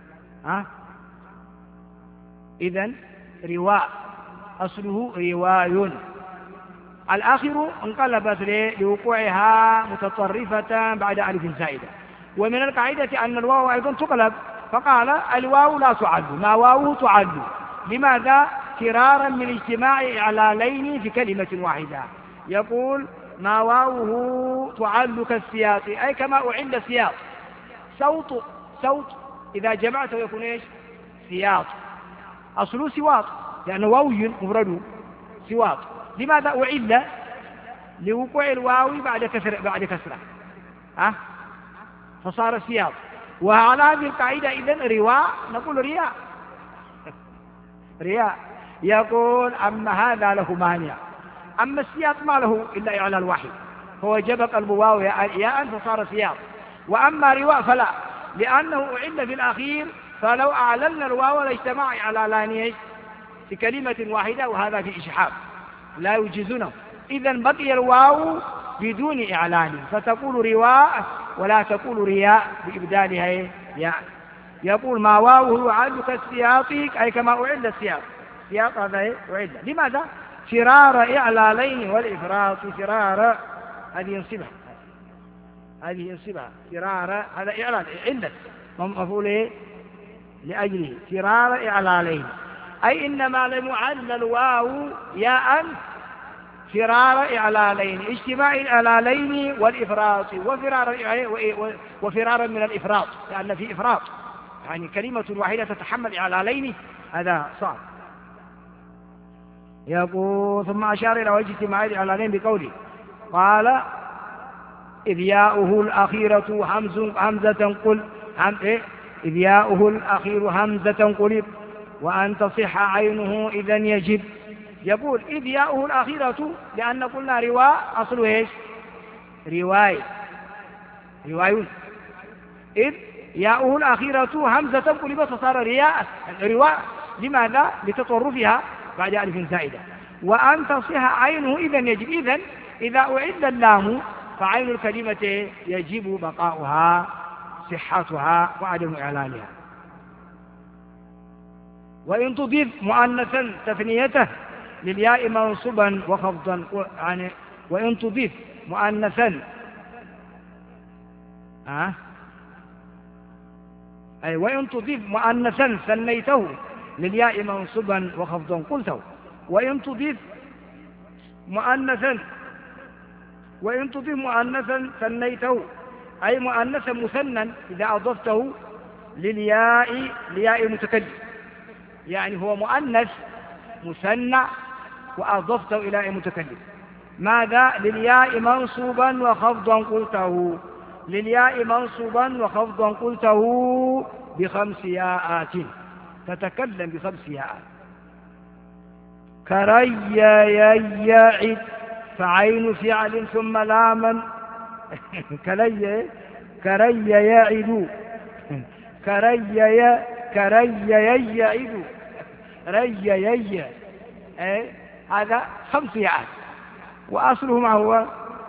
إذن رواء أصله رواي. الآخر انقلبت لوقوعها متطرفة بعد ألف زائدة. ومن القاعدة أن الواو أيضا تقلب، فقال الواو لا تعد، ما واو تعد. لماذا؟ فرارا من اجتماع إعلالين في كلمة واحدة. يقول ما واوه تعد كالسياط، أي كما أعل سياط، صوت إذا جمعته يكون إيش؟ سياط، أصله سواط لأنه واوي مفرد سواط. لماذا أعل؟ لوقوع الواو بعد كسرة فصار سياط. وعلى هذه القاعدة إذن رواء نقول رياء، رياء. يقول أما هذا له مانع، أما السياط ما له إلا إعلال واحد، هو جب قلب واو ياء فصار سياط. وأما رواء فلا، لأنه أعل في الأخير، فلو أعللنا الواو لاجتمع إعلالان في كلمة واحدة، وهذا في إشحاب لا يجيزونه. إذن بقي الواو بدون إعلان، فتقول رواء ولا تقول رياء بإبدالها ياء. يقول ما واوه يعد كالسياط، أي كما أعل السياط، سياط هذا أعل. لماذا؟ فرار إعلالين والإفراط، فرار هذه ينصبها، هذه ينصبها فرار، هذا إعلال علة مفعول لأجله فرار إعلالين، أي إنما لم يعل الواو ياء فرار إعلالين، اجتماع الإعلالين والإفراط، وفرارا من الإفراط، لأن في إفراط يعني كلمة واحدة تتحمل إعلالين، هذا صعب. يقول ثم أشار إلى وجه اجتماع الإعلالين بقوله قال إذ ياؤه الأخيرة همزة قل إذ ياؤه الأخير همزة قلب وأن تصح عينه إذن يجب. يقول إذ ياؤه الأخيرة، لأن قلنا رواء أصله إيش؟ رواية، روايون. إذ ياؤه الأخيرة همزة قلبت فصار رواء. لماذا؟ لتطرفها بعد ألف زائدة. وأن تصح عينه إذن يجب. إذا أعد اللام فعين الكلمة يجب بقاؤها صحتها وعدم إعلانها. وإن تضيف مؤنثا تثنيته للياء منصوبا وخفضا، يعني وإن تضيف مؤنثا وإن تضيف مؤنثا ثنيته للياء منصوبا وخفضا قلته. وإن تضيف مؤنثا ثنيته أي مؤنثا مثنى إذا أضفته لياء المتكلم، يعني هو مؤنث مثنى وأضفته إلى المتكلم. ماذا؟ للياء منصوبا وخفضا قلته، للياء منصوبا وخفضا قلته ب5 ياءات، تتكلم ب5 ياءات. كري يعد فعين فعل ثم لاما كري يعد كري يعد ري هذا 5 ياءات، وأصله ما هو؟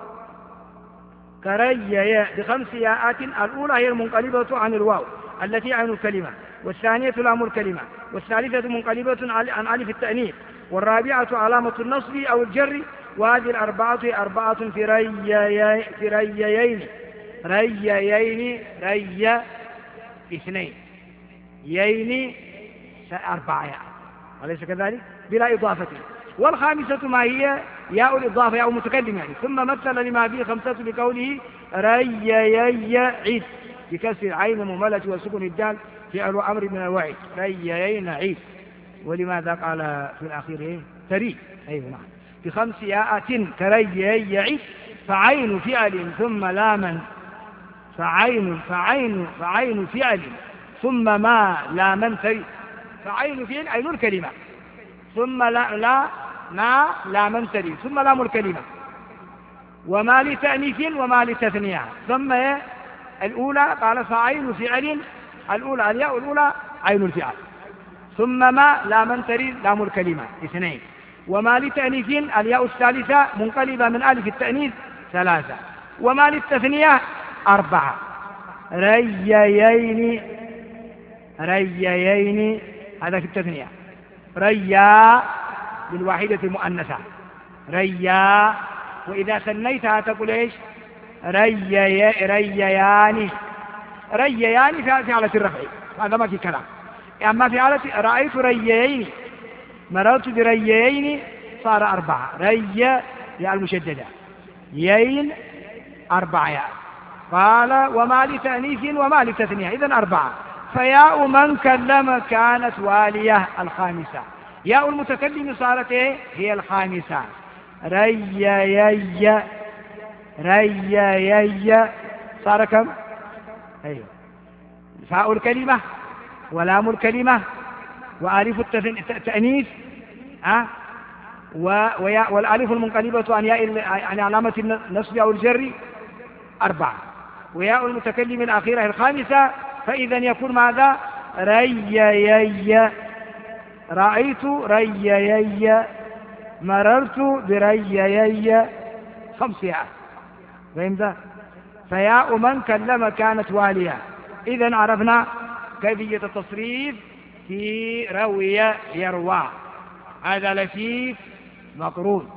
كري ب5 ياءات. الأولى هي المنقلبة عن الواو التي عين الكلمة، والثانية لام الكلمة، والثالثة منقلبة عن ألف التأنيث، والرابعة علامة النصب أو الجر. وهذه الأربعة هي 4 في ريين. ري 2 يين 4 ياء، أليس كذلك؟ بلا إضافة. والخامسة ما هي؟ ياء الإضافة، ياء متكلم يعني. ثم مثل لما فيه 5 بقوله ري يعد بكسر العين المهملة وسكون الدال فعل أمر من الوعد. ري نعيد. ولماذا قال في الأخير تري؟ أيوة نعم. ب5 ياءات كري يعد فعين فعل ثم لاما فعين فعل ثم ما لاما تري. فعين فعل عين الكلمة، ثم لا ما لاما تري، ثم لام الكلمة، وما لتأنيث وما لتثنية. ثم الأولى قال فعين فعل، الأولى الياء الأولى عين الفعل، ثم ما لاما تري لام الكلمة 2. وما لتأنيث الياء الثالثة منقلبة من ألف التأنيث 3. وما للتثنية 4. ريين هذا في التثنية. ريا للواحدة المؤنثة ريا. وإذا ثنيتها تقول إيش؟ رييان في حالة الرفع، هذا ما في كلام. أما في حالة رأيت ريين مررت بريين صار 4. ري ياء المشددة، يين 4 ياء. قال وما لتأنيث وما لتثنية إذن 4. فياء من كلم كانت والية 5. ياء المتكلم صارت هي 5. ريي صار كم؟ أيوه. فاء الكلمة ولام الكلمة وألف التأنيث والألف المنقلبة عن علامة النصب أو الجر 4. وياء المتكلم الأخيرة 5. فإذا يكون ماذا؟ ريي رأيت ريي مررت بريي 5 ياء. فهمت؟ فياء من كلم كانت والية. إذن عرفنا كيفية التصريف في روي يروى. هذا لفيف مقرون.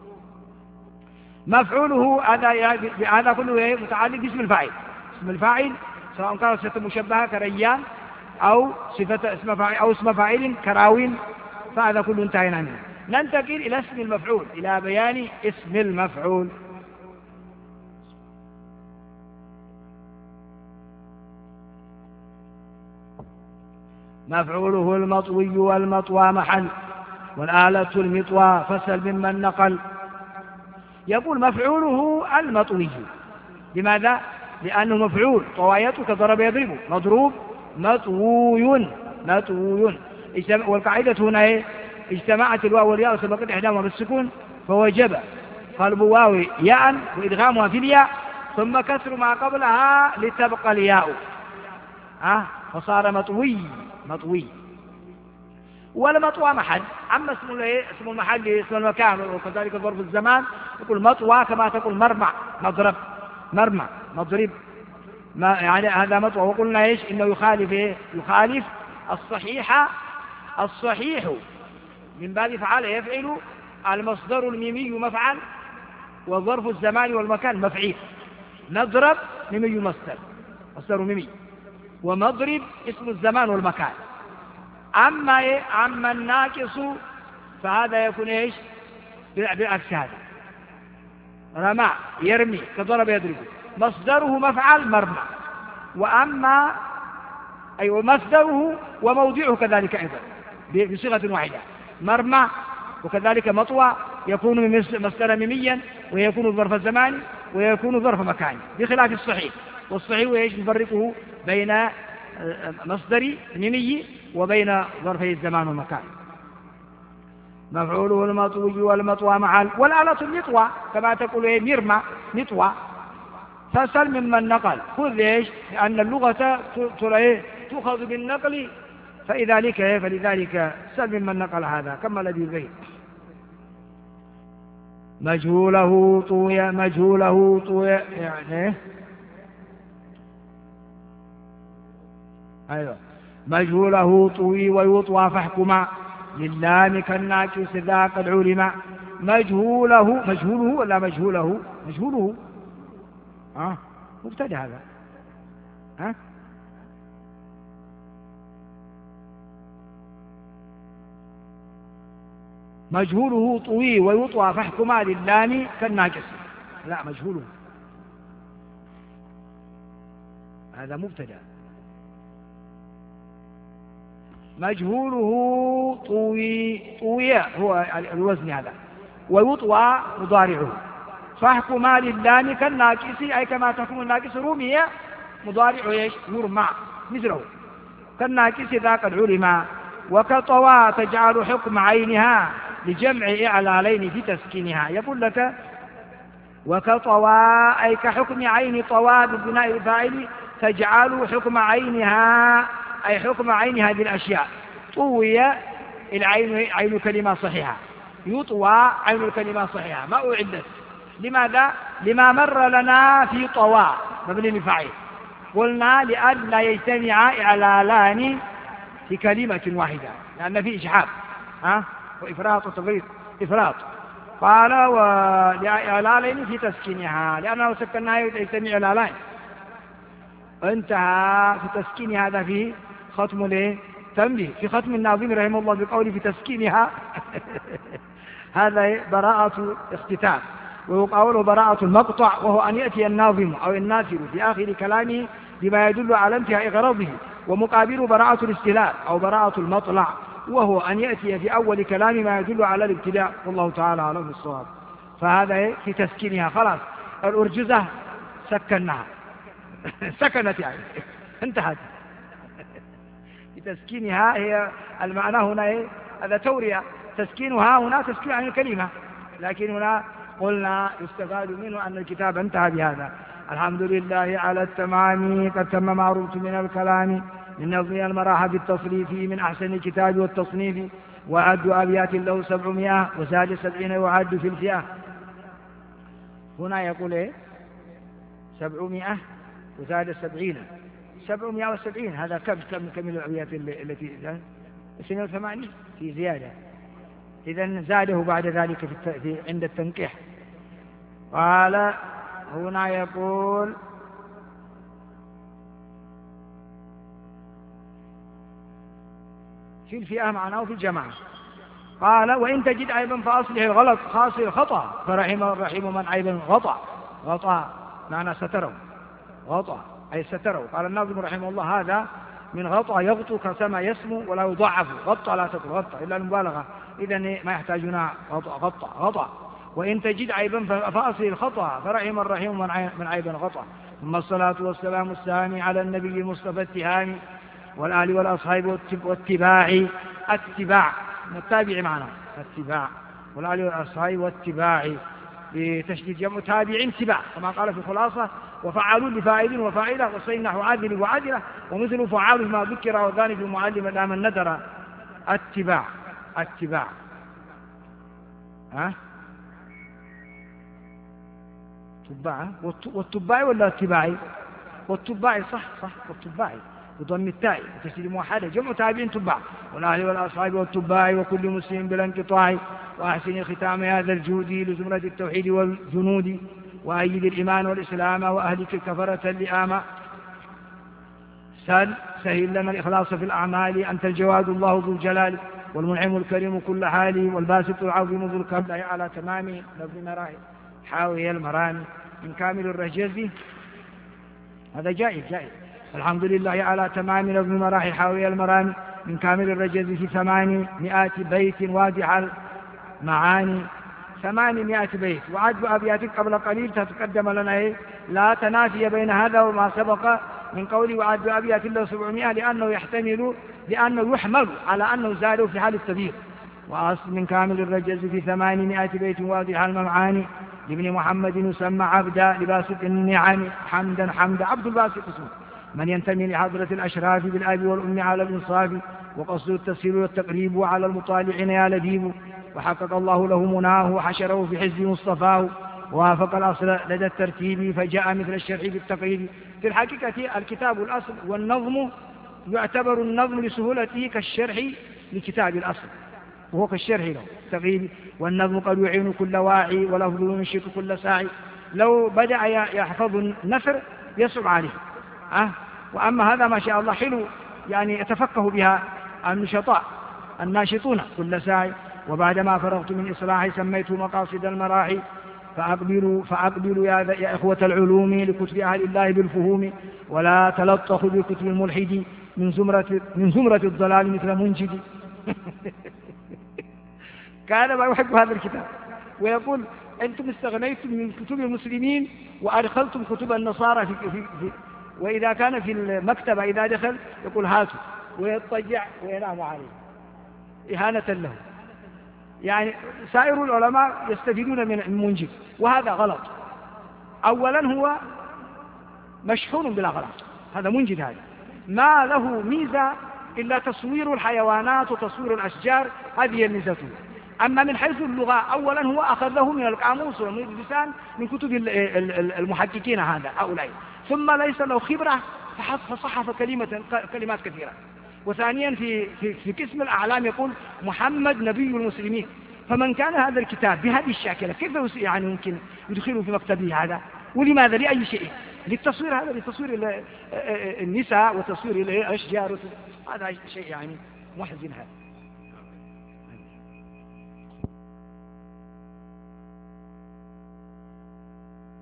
مفعوله هذا كله متعلق باسم الفاعل. اسم الفاعل سواء كان صفة مشبهة كريان أو صفة اسم فاعل كراوين، فهذا كله انتهينا منه. ننتقل إلى اسم المفعول، إلى بيان اسم المفعول. مفعوله المطوي والمطوى محل، والآلة المطوى فسل ممن نقل. يقول مفعوله المطوي. لماذا؟ لأنه مفعول، طوايته كضرب يضرب، مضروب مطوي. والقاعدة هنا اجتمعت الواو والياء وسبقت إحداهما بالسكون، فوجب قلب واو ياء وإدغامها في الياء ثم كسر ما قبلها لتبقى الياء، فصار مطوي. والمطوى محل. أما اسم المحل اسم المكان وكذلك ظرف الزمان يقول مطوى كما تقول مرمى مضرب، مرمى مضرب، ما يعني هذا مطوى. وقلنا إيش إنه يخالف يخالف الصحيح من باب فعل يفعل المصدر الميمي مفعل وظرف الزمان والمكان مفعيل. نضرب ميمي مصدر ميمي، ومضرب اسم الزمان والمكان. أما الناقص فهذا يكون إيش بالعكس، هذا رمى يرمي كضرب يضرب، مصدره مفعل مرمى، وأما أي مصدره وموضعه كذلك أيضا بصيغة واحدة مرمى، وكذلك مطوى يكون مصدر ميميا ويكون ظرف الزمان ويكون ظرف مكان، بخلاف الصحيح. والصحيح ايش نفرقه بين مصدر ميمي وبين ظرفي الزمان والمكان. مفعوله المطوي والمطوى معا. والآلة المطوى كما تقول مرمى مطوى. فسل ممن نقل، خذ ايش لأن اللغة تؤخذ بالنقل، فلذلك سل ممن نقل هذا. كما الذي البيت مجهوله طوي يعني أيوة مجهوله طوي ويطوى فاحكما للام كالناكس ذا قد علم. مجهوله ولا مجهوله مبتدأ هذا مجهوله طوي ويطوى فاحكما للام كالناقص. لا مجهوله هذا مبتدأ. مجهوله طوي هو الوزن هذا، ويطوى مضارعه. فاحكما للام كالناقص أي كما تحكم الناقص رمي مضارعه ايش يرمى مثله كالناقص ذا قد علم. وكطوى تجعل حكم عينها لجمع إعلالين في تسكينها. يقول لك وكطوى أي كحكم عين طوى ببناء الفاعل تجعل حكم عينها أي حكم عينها بالأشياء. طوي العين عين كلمة صحيحة، يطوى عين الكلمة صحيحة ما أعدت. لماذا؟ لما مر لنا في طوى مبني للفاعل. قلنا لئلا يجتمع إعلالان في كلمة واحدة لأن فيه إجحاف وإفراط وتفريط إفراط. قال ولإعلالين في تسكينها لأنه سكنها يجتمع إعلالان. انتهى في تسكين هذا فيه ختم تنبيه في ختم الناظم رحمه الله بقوله في تسكينها هذا براءة اختتام. ويقول براءة المقطع وهو أن يأتي الناظم أو الناثر في آخر كلامه بما يدل على انتهاء غرضه، ومقابل براءة الاستهلاك أو براءة المطلع وهو أن يأتي في أول كلام ما يدل على الابتداء. والله تعالى أعلم بالصواب. فهذا في تسكينها خلاص الأرجزة سكنها سكنت يعني انتهت. في تسكينها هي المعنى هنا هذا تورية. تسكينها هنا تسكين عن الكلمة، لكن هنا قلنا يستفاد منه أن الكتاب انتهى بهذا. الحمد لله على التمام قد تم ما رمت من الكلام من نظم المراحة بالتصريف من أحسن الكتاب والتصنيف. وعد أبيات له 700 وزاد 70 وعد في الفئة. هنا يقول 700 وزاد 70 770. هذا كم الأبيات التي 82 في زيادة، إذن زاده بعد ذلك عند التنقيح. قال هنا يقول في الفئة معناه في الجماعة. قال وإن تجد عيبا فأصلح الغلط خاصر الخطأ فرحم الرحيم من عيبا غطى معنى ستره غطى أي ستره. قال الناظم رحمه الله هذا من غطى يغطو كما يسمو ولا يضعف. غطى لا تقل غطى إلا المبالغة، إذن ما يحتاجنا غطى. وإن تجد عيبا فأصل الخطأ فرحم الرحيم من عيبا غطى. ثم الصلاة والسلام السامي على النبي المصطفى التهامي والآل والأصحاب والاتباع. التباع التابع معنا التباع والآل والأصحاب والاتباع بتشديد جمع تابع تباع كما قال في الخلاصة. وفعلوا لفاعل وفاعلة وصين نحو عادل وعادلة ومثل فعال ما ذكر وذان في المعلم الآمن ندر. اتباع، اتباع، ها تباع، والتباعي ولا اتباعي؟ والتباعي صح صح، والتباعي بضم التاء وتسليم موحدة، جمع تابعين تباع، والأهل والأصحاب والتباع وكل مسلم بلا انقطاع، وأحسن ختام هذا الجود لزمرة التوحيد والجنود، وأيد الإيمان والإسلام وأهلك الكفرة اللئام. سهل لنا الإخلاص في الأعمال، أنت الجواد الله ذو الجلال، والمنعم الكريم كل حال، والباسط العظيم ذو الكمال على تمام لفظ مراحل حاوي المرامي من كامل الرجز. هذا جائز جائز. الحمد لله على تمام لفظ مراحل حاوي المرامي من كامل الرجز في 800 بيت واضح المعاني. 800 بيت، وعد أبيات قبل قليل تتقدم لنا إيه؟ لا تنافي بين هذا وما سبق من قولي وعد أبيات له 700، لأنه يحمل على أنه زاد في حال التبيير. وأصل من كامل الرجز في 800 بيت واضح المعاني لابن محمد يسمى عبدا لباسط النعم حمدا حمدا، عبد الباسط اسمه، من ينتمي لحضرة الأشراف بالآب والأم على الإنصاف، وقصد التسهيل والتقريب على المطالعين يا لبيب، وحقق الله له مناه وحشره في حزب مصطفاه، ووافق الأصل لدى الترتيب فجاء مثل الشرح بالتقريب. في الحقيقة الكتاب الأصل والنظم يعتبر النظم لسهولته كالشرح لكتاب الأصل، وهو كالشرح له تقريب. والنظم قد يعين كل واعي ولفظ ينشط كل ساعي، لو بدأ يحفظ النثر يصعب عليه. وأما هذا ما شاء الله حلو، يعني يتفقه بها النشطاء الناشطون كل ساعي. وبعدما فرغت من إصلاحي سميته مقاصد المراحي، فأقبلوا يا إخوة العلوم لكتب أهل الله بالفهوم، ولا تلطخوا بكتب الملحد من زمرة الضلال مثل منجد. كان ما يحب هذا الكتاب ويقول أنتم استغنيتم من كتب المسلمين وأدخلتم كتب النصارى في وإذا كان في المكتبة إذا دخل يقول هاتوا ويضطجع وينام عليه إهانة له. يعني سائر العلماء يستفيدون من المنجد، وهذا غلط. أولا هو مشحون بالأغلاط، هذا منجد، هذا ما له ميزة إلا تصوير الحيوانات وتصوير الأشجار، هذه ميزته. أما من حيث اللغة أولا هو أخذه من القاموس ومن اللسان من كتب المحققين هؤلاء، ثم ليس له خبرة فصحف كلمات كثيرة. وثانيا في قسم الأعلام يقول محمد نبي المسلمين، فمن كان هذا الكتاب بهذه الشاكلة كيف يعني ممكن يدخله في مكتبه هذا؟ ولماذا؟ لأي شيء؟ للتصوير، هذا لتصوير النساء وتصوير الأشجار، هذا شيء يعني محزن.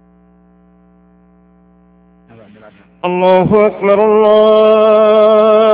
هذا الله أكبر الله